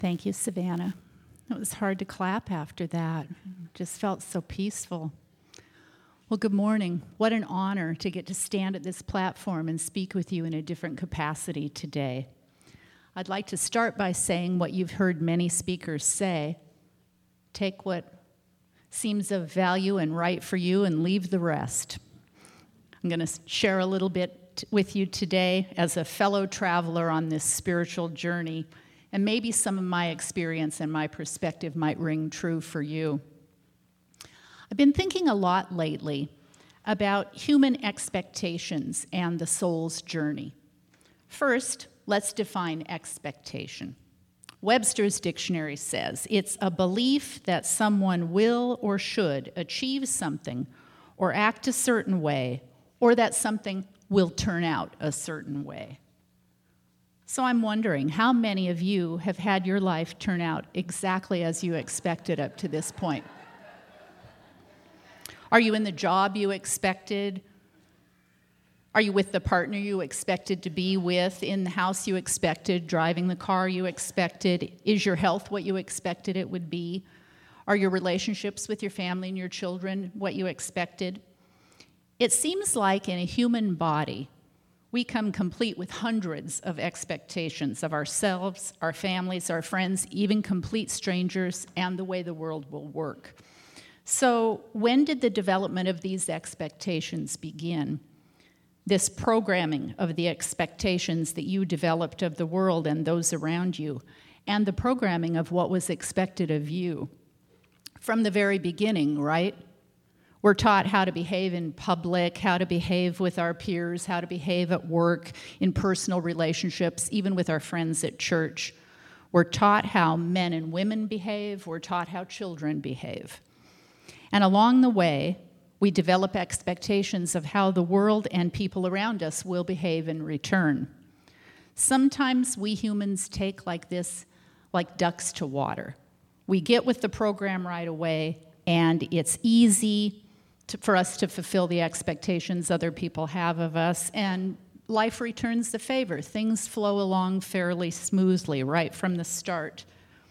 Thank you, Savannah. It was hard to clap after that. Just felt so peaceful. Well, good morning. What an honor to get to stand at this platform and speak with you in a different capacity today. I'd like to start by saying what you've heard many speakers say. Take what seems of value and right for you and leave the rest. I'm going to share a little bit with you today as a fellow traveler on this spiritual journey, and maybe some of my experience and my perspective might ring true for you. I've been thinking a lot lately about human expectations and the soul's journey. First, let's define expectation. Webster's dictionary says it's a belief that someone will or should achieve something or act a certain way, or that something will turn out a certain way. So I'm wondering, how many of you have had your life turn out exactly as you expected up to this point? Are you in the job you expected? Are you with the partner you expected to be with, in the house you expected, driving the car you expected? Is your health what you expected it would be? Are your relationships with your family and your children what you expected? It seems like in a human body, we come complete with hundreds of expectations of ourselves, our families, our friends, even complete strangers, and the way the world will work. So when did the development of these expectations begin? This programming of the expectations that you developed of the world and those around you, and the programming of what was expected of you. From the very beginning, right? We're taught how to behave in public, how to behave with our peers, how to behave at work, in personal relationships, even with our friends at church. We're taught how men and women behave. We're taught how children behave. And along the way, we develop expectations of how the world and people around us will behave in return. Sometimes we humans take like this, like ducks to water. We get with the program right away, and it's easy for us to fulfill the expectations other people have of us, and life returns the favor. Things flow along fairly smoothly right from the start.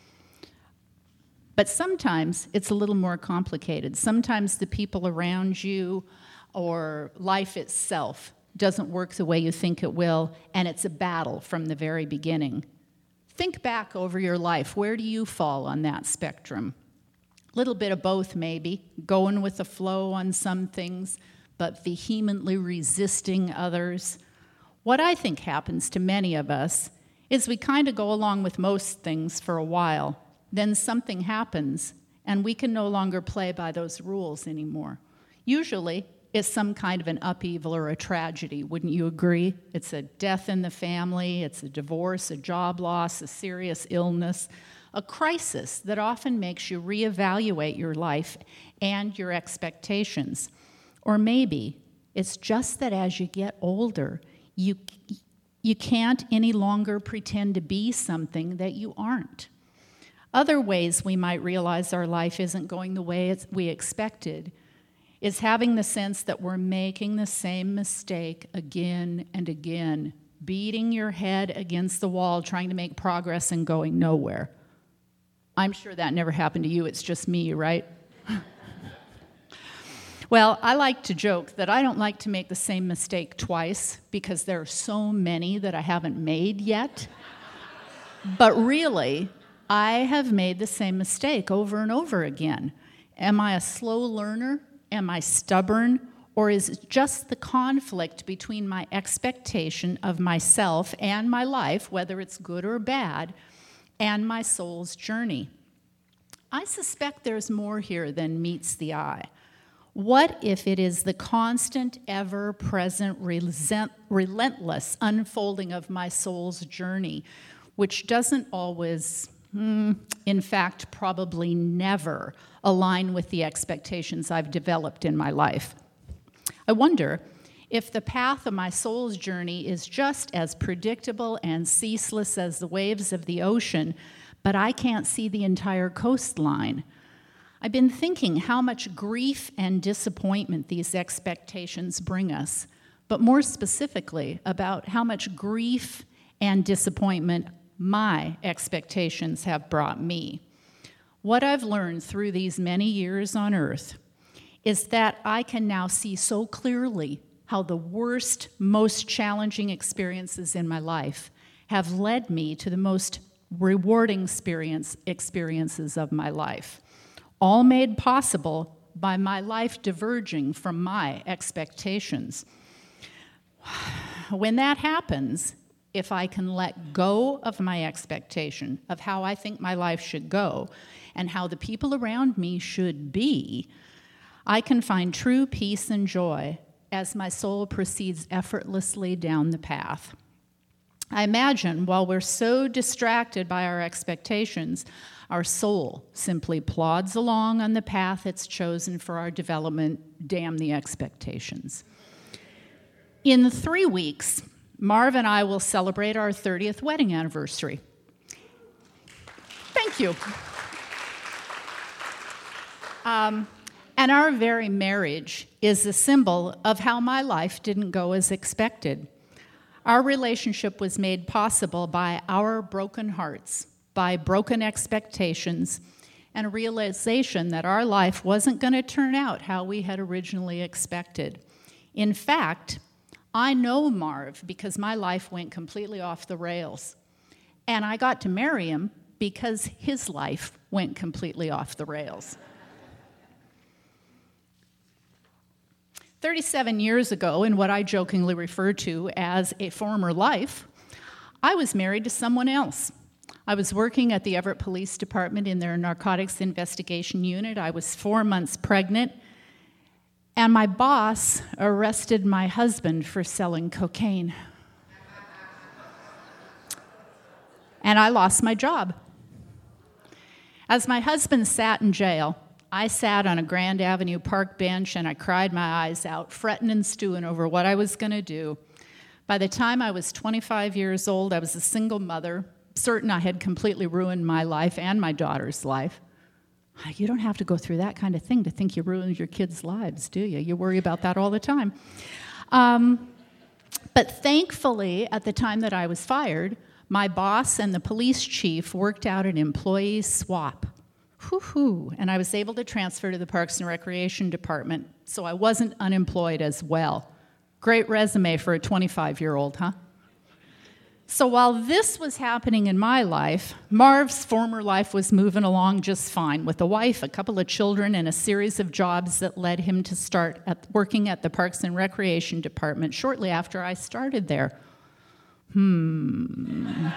But sometimes it's a little more complicated. Sometimes the people around you or life itself doesn't work the way you think it will, and it's a battle from the very beginning. Think back over your life. Where do you fall on that spectrum? A little bit of both, maybe, going with the flow on some things, but vehemently resisting others. What I think happens to many of us is we kind of go along with most things for a while. Then something happens, and we can no longer play by those rules anymore. Usually, it's some kind of an upheaval or a tragedy, wouldn't you agree? It's a death in the family, it's a divorce, a job loss, a serious illness, a crisis that often makes you reevaluate your life and your expectations. Or maybe it's just that as you get older, you can't any longer pretend to be something that you aren't. Other ways we might realize our life isn't going the way we expected is having the sense that we're making the same mistake again and again, beating your head against the wall, trying to make progress and going nowhere. I'm sure that never happened to you, it's just me, right? Well, I like to joke that I don't like to make the same mistake twice because there are so many that I haven't made yet. But really, I have made the same mistake over and over again. Am I a slow learner? Am I stubborn? Or is it just the conflict between my expectation of myself and my life, whether it's good or bad, and my soul's journey? I suspect there's more here than meets the eye. What if it is the constant, ever-present, relentless unfolding of my soul's journey, which doesn't always, in fact, probably never align with the expectations I've developed in my life? I wonder if the path of my soul's journey is just as predictable and ceaseless as the waves of the ocean, but I can't see the entire coastline. I've been thinking how much grief and disappointment these expectations bring us, but more specifically about how much grief and disappointment my expectations have brought me. What I've learned through these many years on earth is that I can now see so clearly how the worst, most challenging experiences in my life have led me to the most rewarding experiences of my life, all made possible by my life diverging from my expectations. When that happens, if I can let go of my expectation of how I think my life should go and how the people around me should be, I can find true peace and joy as my soul proceeds effortlessly down the path. I imagine while we're so distracted by our expectations, our soul simply plods along on the path it's chosen for our development. Damn the expectations. In 3 weeks, Marv and I will celebrate our 30th wedding anniversary. Thank you. And our very marriage is a symbol of how my life didn't go as expected. Our relationship was made possible by our broken hearts, by broken expectations, and a realization that our life wasn't going to turn out how we had originally expected. In fact, I know Marv because my life went completely off the rails. And I got to marry him because his life went completely off the rails. 37 years ago, in what I jokingly refer to as a former life, I was married to someone else. I was working at the Everett Police Department in their narcotics investigation unit. I was 4 months pregnant, and my boss arrested my husband for selling cocaine. And I lost my job. As my husband sat in jail, I sat on a Grand Avenue park bench and I cried my eyes out, fretting and stewing over what I was going to do. By the time I was 25 years old, I was a single mother, certain I had completely ruined my life and my daughter's life. You don't have to go through that kind of thing to think you ruined your kids' lives, do you? You worry about that all the time. But thankfully, at the time that I was fired, my boss and the police chief worked out an employee swap. Whoo-hoo. And I was able to transfer to the Parks and Recreation Department, so I wasn't unemployed as well. Great resume for a 25-year-old, huh? So while this was happening in my life, Marv's former life was moving along just fine with a wife, a couple of children, and a series of jobs that led him to start working at the Parks and Recreation Department shortly after I started there. The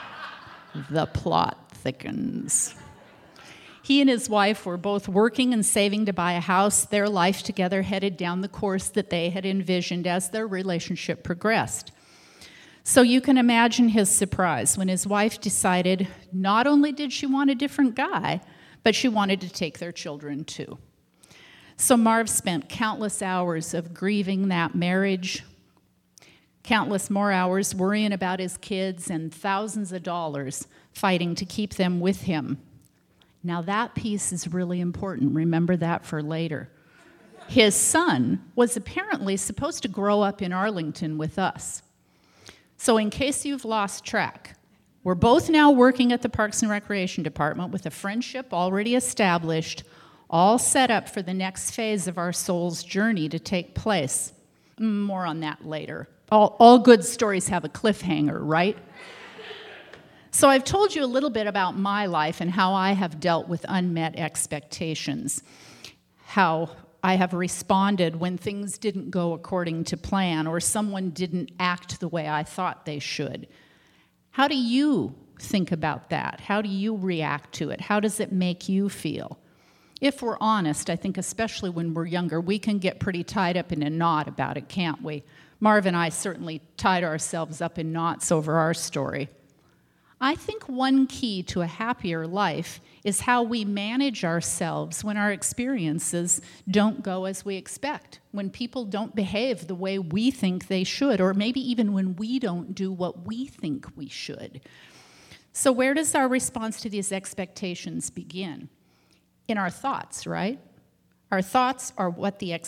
plot thickens. He and his wife were both working and saving to buy a house. Their life together headed down the course that they had envisioned as their relationship progressed. So you can imagine his surprise when his wife decided not only did she want a different guy, but she wanted to take their children too. So Marv spent countless hours of grieving that marriage, countless more hours worrying about his kids, and thousands of dollars fighting to keep them with him. Now that piece is really important. Remember that for later. His son was apparently supposed to grow up in Arlington with us. So in case you've lost track, we're both now working at the Parks and Recreation Department with a friendship already established, all set up for the next phase of our soul's journey to take place. More on that later. All good stories have a cliffhanger, right? So I've told you a little bit about my life and how I have dealt with unmet expectations, how I have responded when things didn't go according to plan or someone didn't act the way I thought they should. How do you think about that? How do you react to it? How does it make you feel? If we're honest, I think especially when we're younger, we can get pretty tied up in a knot about it, can't we? Marv and I certainly tied ourselves up in knots over our story. I think one key to a happier life is how we manage ourselves when our experiences don't go as we expect, when people don't behave the way we think they should, or maybe even when we don't do what we think we should. So where does our response to these expectations begin? In our thoughts, right? Our thoughts are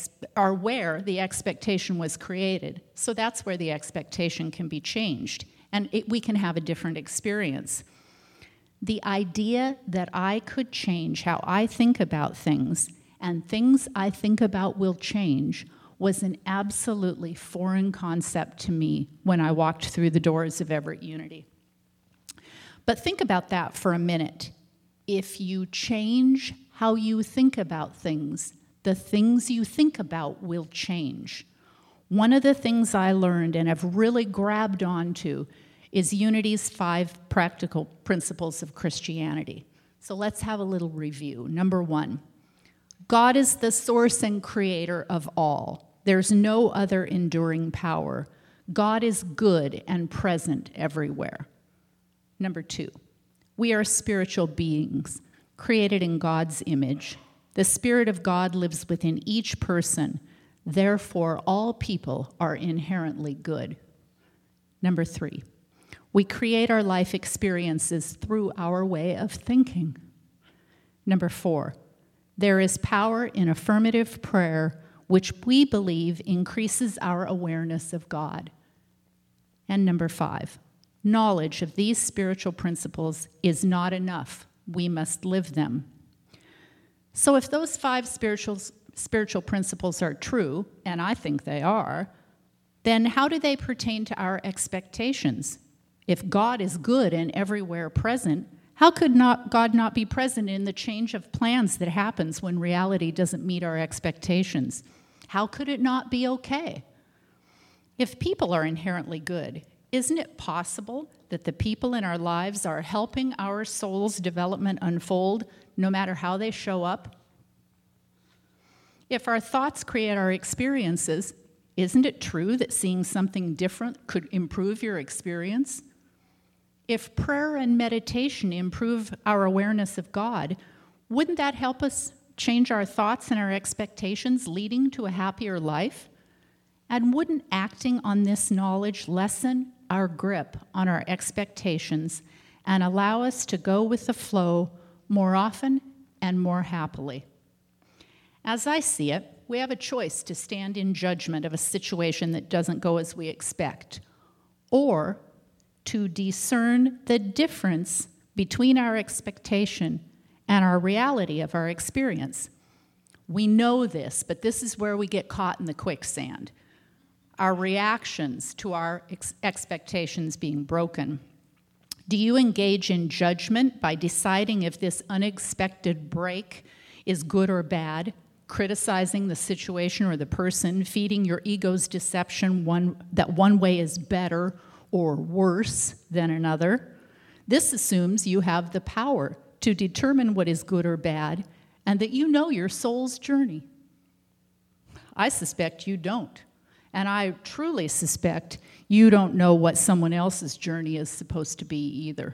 where the expectation was created. So that's where the expectation can be changed. and we can have a different experience. The idea that I could change how I think about things, and things I think about will change, was an absolutely foreign concept to me when I walked through the doors of Everett Unity. But think about that for a minute. If you change how you think about things, the things you think about will change. One of the things I learned and have really grabbed onto is Unity's 5 practical principles of Christianity. So let's have a little review. Number 1, God is the source and creator of all. There's no other enduring power. God is good and present everywhere. Number 2, we are spiritual beings created in God's image. The Spirit of God lives within each person. Therefore, all people are inherently good. Number 3, we create our life experiences through our way of thinking. Number 4, there is power in affirmative prayer, which we believe increases our awareness of God. And number 5, knowledge of these spiritual principles is not enough. We must live them. So if those 5 spiritual principles are true, and I think they are, then how do they pertain to our expectations? If God is good and everywhere present, how could God not be present in the change of plans that happens when reality doesn't meet our expectations? How could it not be okay? If people are inherently good, isn't it possible that the people in our lives are helping our soul's development unfold no matter how they show up? If our thoughts create our experiences, isn't it true that seeing something different could improve your experience? If prayer and meditation improve our awareness of God, wouldn't that help us change our thoughts and our expectations, leading to a happier life? And wouldn't acting on this knowledge lessen our grip on our expectations and allow us to go with the flow more often and more happily? As I see it, we have a choice to stand in judgment of a situation that doesn't go as we expect, or to discern the difference between our expectation and our reality of our experience. We know this, but this is where we get caught in the quicksand. Our reactions to our expectations being broken. Do you engage in judgment by deciding if this unexpected break is good or bad, criticizing the situation or the person, feeding your ego's deception that one way is better or worse than another? This assumes you have the power to determine what is good or bad and that you know your soul's journey. I suspect you don't. And I truly suspect you don't know what someone else's journey is supposed to be either.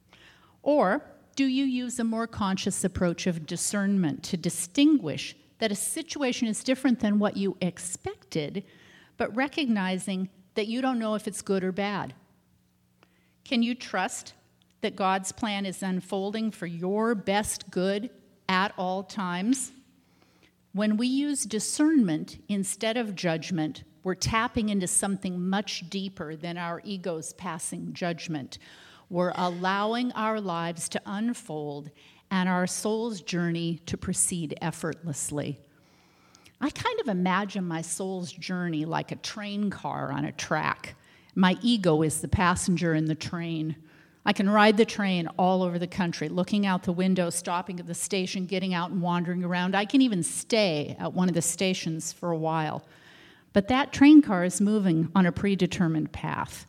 Or do you use a more conscious approach of discernment to distinguish that a situation is different than what you expected, but recognizing that you don't know if it's good or bad? Can you trust that God's plan is unfolding for your best good at all times? When we use discernment instead of judgment, we're tapping into something much deeper than our ego's passing judgment. We're allowing our lives to unfold and our soul's journey to proceed effortlessly. I kind of imagine my soul's journey like a train car on a track. My ego is the passenger in the train. I can ride the train all over the country, looking out the window, stopping at the station, getting out and wandering around. I can even stay at one of the stations for a while. But that train car is moving on a predetermined path.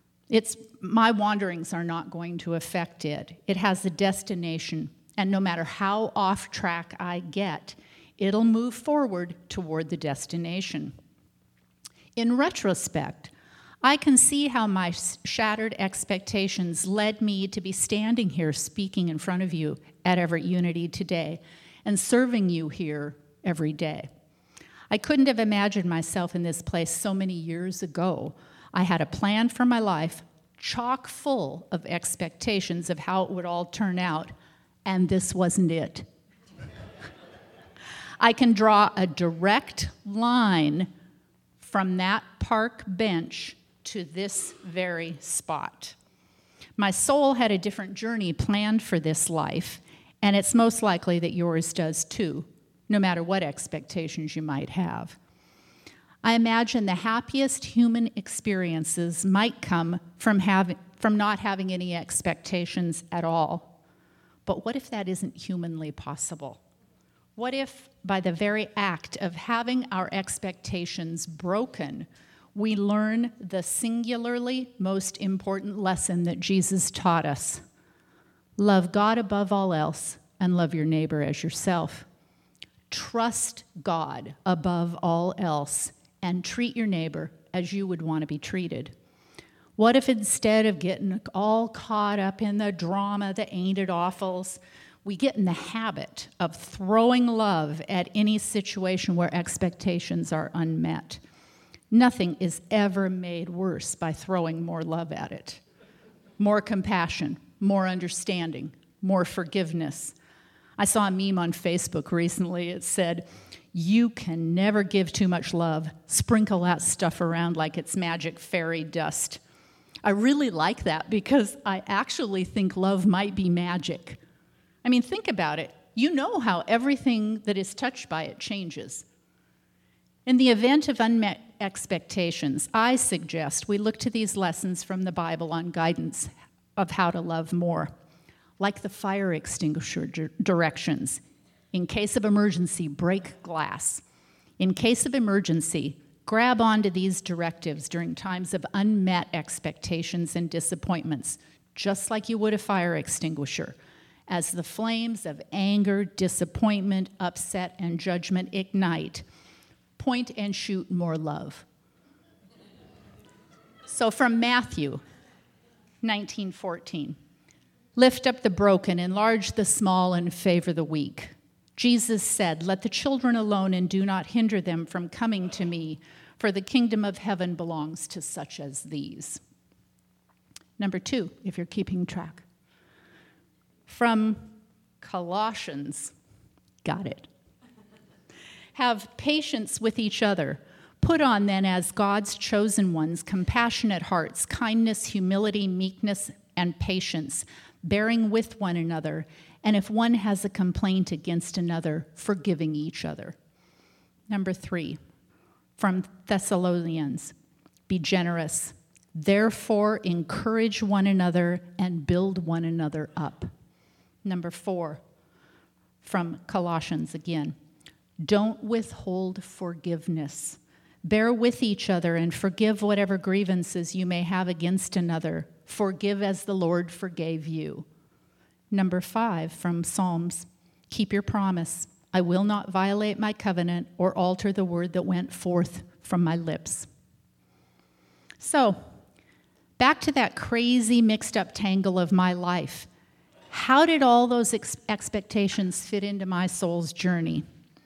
My wanderings are not going to affect it. It has a destination, and no matter how off track I get, it'll move forward toward the destination. In retrospect, I can see how my shattered expectations led me to be standing here speaking in front of you at Everett Unity today and serving you here every day. I couldn't have imagined myself in this place so many years ago. I had a plan for my life, chock full of expectations of how it would all turn out, and this wasn't it. I can draw a direct line from that park bench to this very spot. My soul had a different journey planned for this life, and it's most likely that yours does too, no matter what expectations you might have. I imagine the happiest human experiences might come from not having any expectations at all. But what if that isn't humanly possible? What if, by the very act of having our expectations broken, we learn the singularly most important lesson that Jesus taught us? Love God above all else and love your neighbor as yourself. Trust God above all else and treat your neighbor as you would want to be treated. What if instead of getting all caught up in the drama, the ain't it awfuls, we get in the habit of throwing love at any situation where expectations are unmet? Nothing is ever made worse by throwing more love at it. More compassion, more understanding, more forgiveness. I saw a meme on Facebook recently. It said, "You can never give too much love. Sprinkle that stuff around like it's magic fairy dust." I really like that because I actually think love might be magic. I mean, think about it. You know how everything that is touched by it changes. In the event of unmet expectations, I suggest we look to these lessons from the Bible on guidance of how to love more, like the fire extinguisher directions. In case of emergency, break glass. In case of emergency, grab onto these directives during times of unmet expectations and disappointments, just like you would a fire extinguisher. As the flames of anger, disappointment, upset, and judgment ignite, point and shoot more love. So from Matthew 19:14, lift up the broken, enlarge the small, and favor the weak. Jesus said, "Let the children alone and do not hinder them from coming to me, for the kingdom of heaven belongs to such as these." Number 2, if you're keeping track. From Colossians, got it. Have patience with each other. Put on then as God's chosen ones, compassionate hearts, kindness, humility, meekness, and patience, bearing with one another, and if one has a complaint against another, forgiving each other. Number 3, from Thessalonians, be generous. Therefore, encourage one another and build one another up. Number 4, from Colossians again, don't withhold forgiveness. Bear with each other and forgive whatever grievances you may have against another. Forgive as the Lord forgave you. Number 5, from Psalms, keep your promise. I will not violate my covenant or alter the word that went forth from my lips. So, back to that crazy mixed up tangle of my life. How did all those expectations fit into my soul's journey?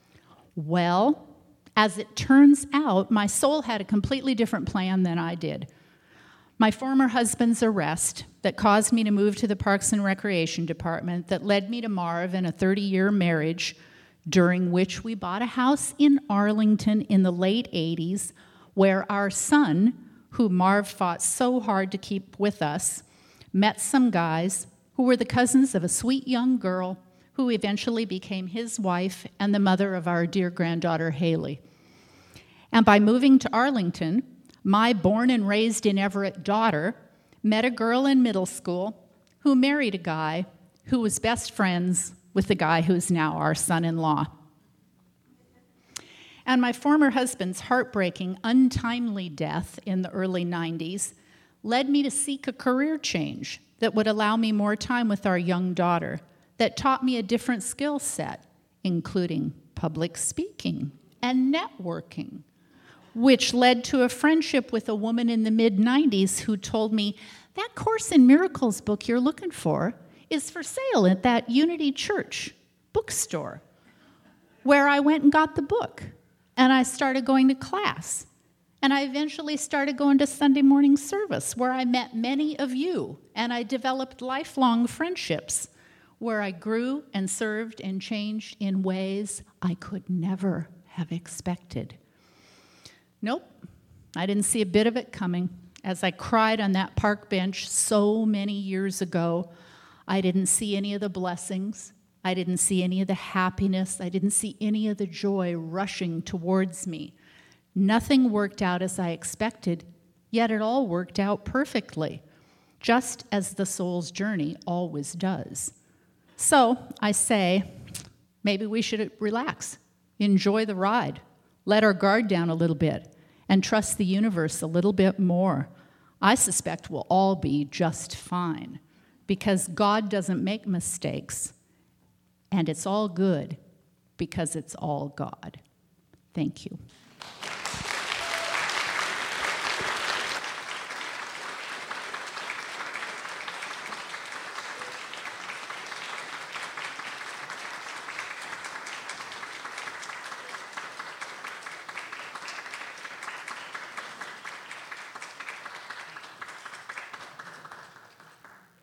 Well, as it turns out, my soul had a completely different plan than I did. My former husband's arrest that caused me to move to the Parks and Recreation Department, that led me to Marv and a 30-year marriage, during which we bought a house in Arlington in the late 80s, where our son, who Marv fought so hard to keep with us, met some guys who were the cousins of a sweet young girl who eventually became his wife and the mother of our dear granddaughter, Haley. And by moving to Arlington, my born and raised in Everett daughter met a girl in middle school who married a guy who was best friends with the guy who's now our son-in-law. And my former husband's heartbreaking, untimely death in the early 90s led me to seek a career change that would allow me more time with our young daughter, that taught me a different skill set, including public speaking and networking, which led to a friendship with a woman in the mid-90s who told me, that Course in Miracles book you're looking for is for sale at that Unity Church bookstore, where I went and got the book, and I started going to class. And I eventually started going to Sunday morning service, where I met many of you, and I developed lifelong friendships, where I grew and served and changed in ways I could never have expected. Nope, I didn't see a bit of it coming. as I cried on that park bench so many years ago, I didn't see any of the blessings. I didn't see any of the happiness. I didn't see any of the joy rushing towards me. Nothing worked out as I expected, yet it all worked out perfectly, just as the soul's journey always does. So I say, maybe we should relax, enjoy the ride, let our guard down a little bit, and trust the universe a little bit more. I suspect we'll all be just fine, because God doesn't make mistakes, and it's all good because it's all God. Thank you.